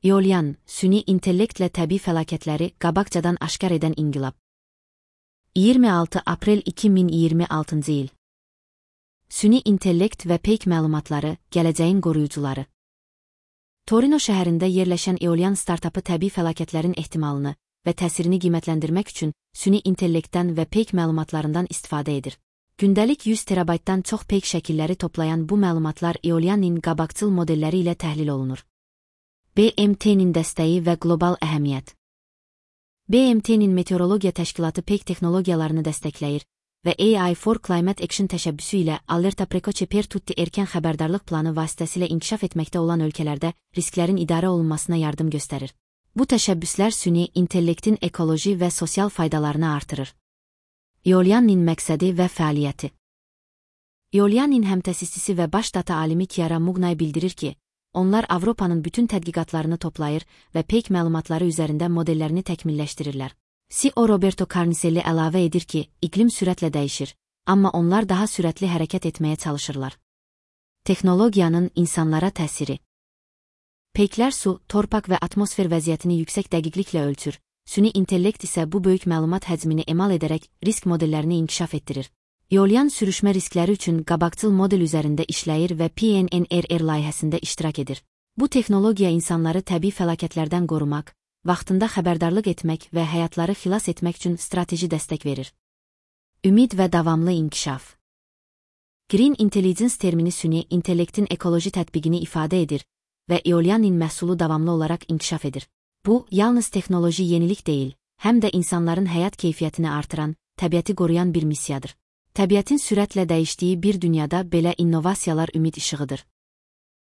Eolyan, süni intellektlə təbii fəlakətləri qabaqcadan aşkar edən inqilab. 26 aprel 2026-cı il. Süni intellekt və peyk məlumatları, gələcəyin qoruyucuları. Torino şəhərində yerləşən Eolyan startapı təbii fəlakətlərin ehtimalını və təsirini qiymətləndirmək üçün süni intellektdən və peyk məlumatlarından istifadə edir. Gündəlik 100 terabaytdan çox peyk şəkilləri toplayan bu məlumatlar Eolyanın qabaqcıl modelləri ilə təhlil olunur. BMT-nin dəstəyi və qlobal əhəmiyyət. BMT-nin Meteorologiya Təşkilatı peyk texnologiyalarını dəstəkləyir və AI for Climate Action təşəbbüsü ilə Allerta Precoce per Tutti erkən xəbərdarlıq planı vasitəsilə inkişaf etməkdə olan ölkələrdə risklərin idarə olunmasına yardım göstərir. Bu təşəbbüslər süni intellektin ekoloji və sosial faydalarını artırır. Eolyanın məqsədi və fəaliyyəti. Eolyanın həmtəsisçisi və baş data alimi Chiara Mugnay bildirir ki, onlar Avropanın bütün tədqiqatlarını toplayır və peyk məlumatları üzərində modellərini təkmilləşdirirlər. CEO Roberto Carnicelli əlavə edir ki, iqlim sürətlə dəyişir, amma onlar daha sürətli hərəkət etməyə çalışırlar. Texnologiyanın insanlara təsiri. Peyklər su, torpaq və atmosfer vəziyyətini yüksək dəqiqliklə ölçür, süni intellekt isə bu böyük məlumat həcmini emal edərək risk modellərini inkişaf etdirir. Eolyan sürüşmə riskləri üçün qabaqcıl model üzərində işləyir və PNNRR layihəsində iştirak edir. Bu texnologiya insanları təbii fəlakətlərdən qorumaq, vaxtında xəbərdarlıq etmək və həyatları xilas etmək üçün strateji dəstək verir. Ümid və davamlı inkişaf. Green Intelligence termini süni intellektin ekoloji tətbiqini ifadə edir və Eolyanın məhsulu davamlı olaraq inkişaf edir. Bu, yalnız texnoloji yenilik deyil, həm də insanların həyat keyfiyyətini artıran, təbiəti qoruyan bir missiyadır. Təbiətin sürətlə dəyişdiyi bir dünyada belə innovasiyalar ümid işığıdır.